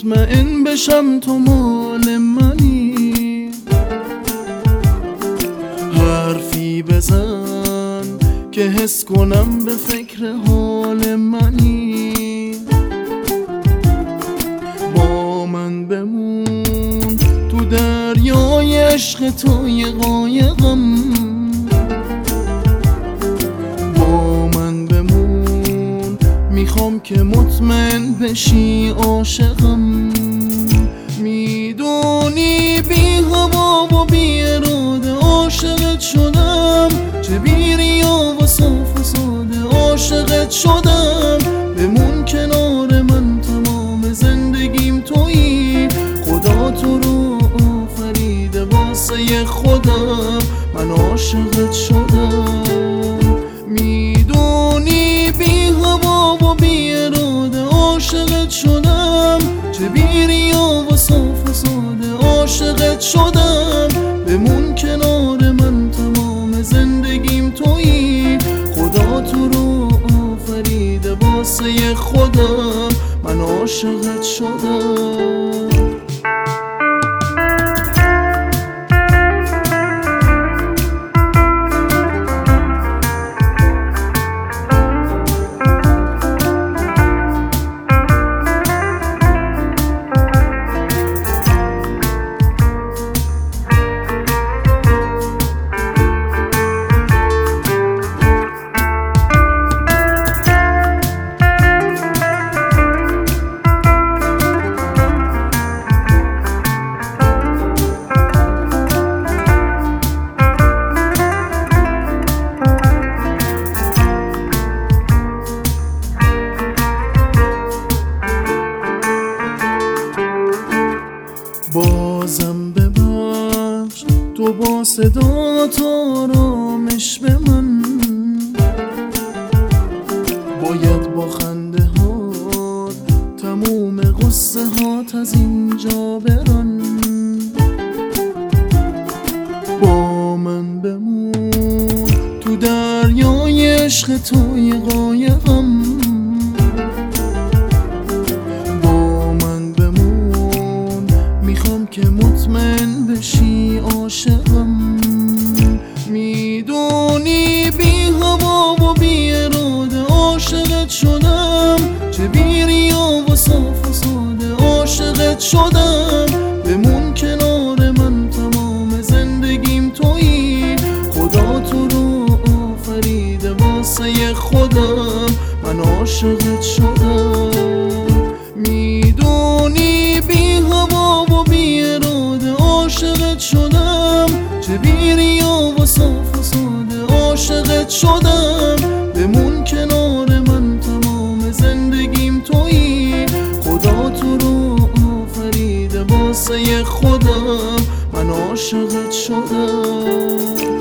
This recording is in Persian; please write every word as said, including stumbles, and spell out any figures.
مطمئن بشم تو مال منی. حرفی بزن که حس کنم به فکر حال منی. با من بمون تو دریای عشق توی قایقم. با من بمون میخوام که مطمئن بشی عاشقم. میدونی بی هوا و بی اراده عاشقت شدم، چه بی ریا و صاف و ساده عاشقت شدم. بمون کنار من تمام زندگیم تویی، خدا تو رو آفریده واسه خودم، من عاشقت شدم. میدونی بی هوا و بی اراده عاشقت شدم، چه بی ریا و صاف و ساده عاشقت شدم. بمون کنار من تمام زندگیم تویی، خدا تو رو آفریده واسه خودم، من عاشقت شدم. بازم ببخش تو با صدا تو آرامش به من. باید با خنده ها تموم قصه هات از اینجا برن. با من بمون تو دریای عشق توی قایقم. که مطمئن بشی عاشقم. میدونی بی هوا و بی اراده عاشقت شدم، چه بی ریا و صاف و ساده عاشقت شدم. بمون کنار من تمام زندگیم تویی، خدا تو رو آفریده واسه خودم، من عاشقت شدم. میدونی بی هوا و بی اراده عاشقت شدم، چه بی ریا و صاف و ساده عاشقت شدم. بمون کنار من تمام زندگیم تویی، خدا تو رو آفریده واسه خودم، من عاشقت شدم.